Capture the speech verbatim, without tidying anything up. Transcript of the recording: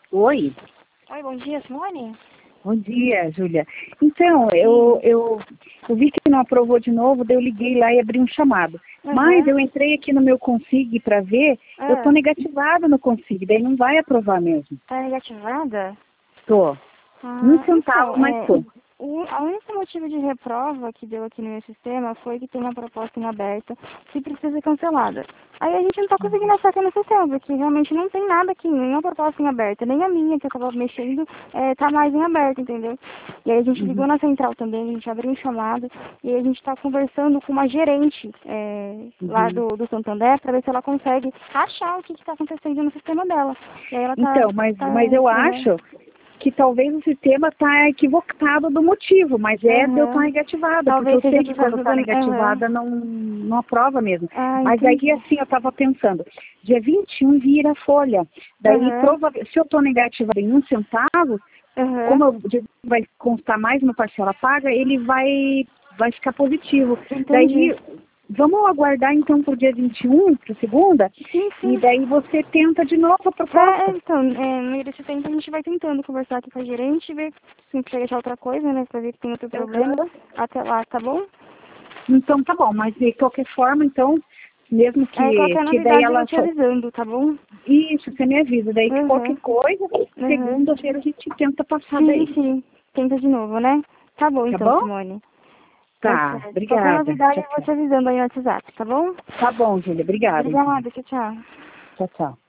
Oi. Oi, bom dia, Simone? Bom dia, Júlia. Então, eu, eu, eu vi que não aprovou de novo, daí eu liguei lá e abri um chamado. Uhum. Mas eu entrei aqui no meu Consig para ver, Ah. eu tô negativada no Consig, daí não vai aprovar mesmo. Tá negativada? Tô. Ah, Um centavo, então, mas é, tô. o a único motivo de reprova que deu aqui no meu sistema foi que tem uma proposta em aberta que precisa ser cancelada. Aí a gente não tá conseguindo achar aqui no sistema, porque realmente não tem nada aqui, nenhuma proposta em aberta, nem a minha que eu tava mexendo, é, tá mais em aberto, entendeu? E aí a gente ligou Uhum. na central também, a gente abriu um chamado, e aí a gente tá conversando com uma gerente é, lá Uhum. do, do Santander para ver se ela consegue achar o que que tá acontecendo no sistema dela. E aí ela tá... Então, mas, tá mas eu uhum. acho que talvez o sistema está equivocado do motivo, mas é de eu estar Uhum. negativada, porque Talvez eu seja sei que por quando causa está da... Uhum. negativada não, não aprova mesmo. Ah, Mas aí, entendi. assim, eu estava pensando, dia vinte e um vira a folha, daí Uhum. provavelmente, se eu estou negativada em um centavo, Uhum. como eu, vai constar mais uma parcela paga, ele vai, vai ficar positivo. Entendi. Daí, vamos aguardar então para o dia vinte e um, para segunda, Sim, e sim. daí você tenta de novo a É, proposta. então, é, no meio desse tempo a gente vai tentando conversar aqui com a gerente, ver se consegue achar outra coisa, né, pra ver que tem outro problema. Uhum. Até lá, tá bom? Então tá bom, mas de qualquer forma, então, mesmo É, que, qualquer que daí novidade eu vou ela te só... avisando, tá bom? Isso, você me avisa, daí que qualquer Uhum. coisa, Uhum. segunda-feira a gente tenta passar Sim, daí. sim. Tenta de novo, né? Tá bom Tá então, bom? Simone. Tá Tá, certo. Qualquer obrigada. novidade Tchau, eu vou tchau. te avisando aí no WhatsApp, tá bom? Tá bom, Júlia, obrigada então. Obrigada, tchau, tchau. Tchau, tchau.